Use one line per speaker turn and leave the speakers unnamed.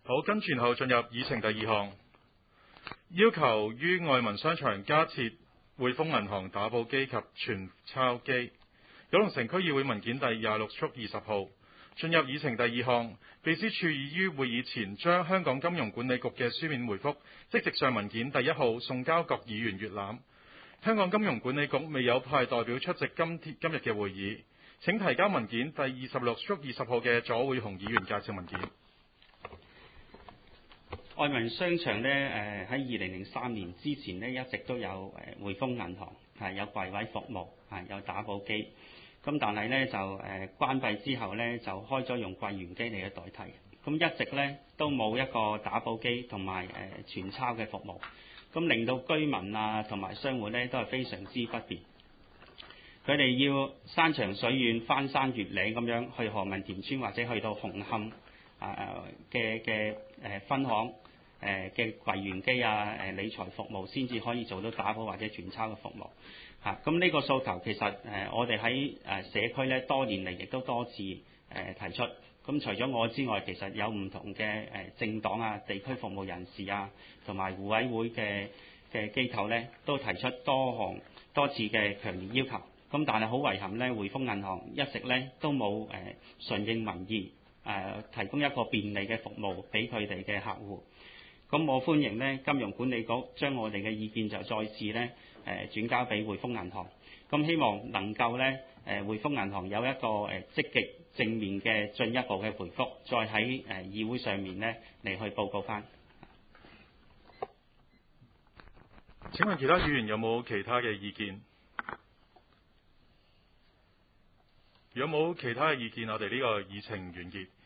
好，跟住然後進入議程第2項，要求於愛民商場加設匯豐銀行打簿機及存鈔機。九龍城區議會文件第26/20號。進入議程第2項，秘書處已於會議前將香港金融管理局嘅書面回覆即席上文件第1號送交各議員閱覽。香港金融管理局未有派代表出席今日嘅會議，請提交文件第26/20號嘅左會雄議員介紹文件。
愛民商場呢，喺2003年之前呢，一直都有匯豐銀行有櫃位服務有打簿機，咁但係呢，就關閉之後呢，就開咗用櫃員機嚟去代替，咁一直呢，都冇一個打簿機同埋存鈔嘅服務，咁令到居民啊同埋商戶呢，都係非常之不便。佢哋要山長水遠翻山越嶺咁樣去何文田村或者去到紅磡嘅分行嘅櫃員機理財服務先至可以做到打簿或者存鈔嘅服務。咁呢個訴求其實我哋喺社區咧多年嚟亦都多次提出。咁除咗我之外，其實有唔同嘅政黨啊、地區服務人士啊，同埋互委會嘅機構咧，都提出多次嘅強烈要求。咁但係好遺憾咧，匯豐銀行一直咧都冇順應民意，提供一個便利嘅服務俾佢哋嘅客戶。咁我歡迎呢金融管理局將我哋嘅意見就再次呢轉交俾匯豐銀行。咁希望能夠呢匯豐銀行有一個積極正面嘅進一步嘅回覆，再喺議會上面呢嚟去報告翻。
請問其他議員有冇其他嘅意見？如果冇其他嘅意見，我哋呢個議程完結。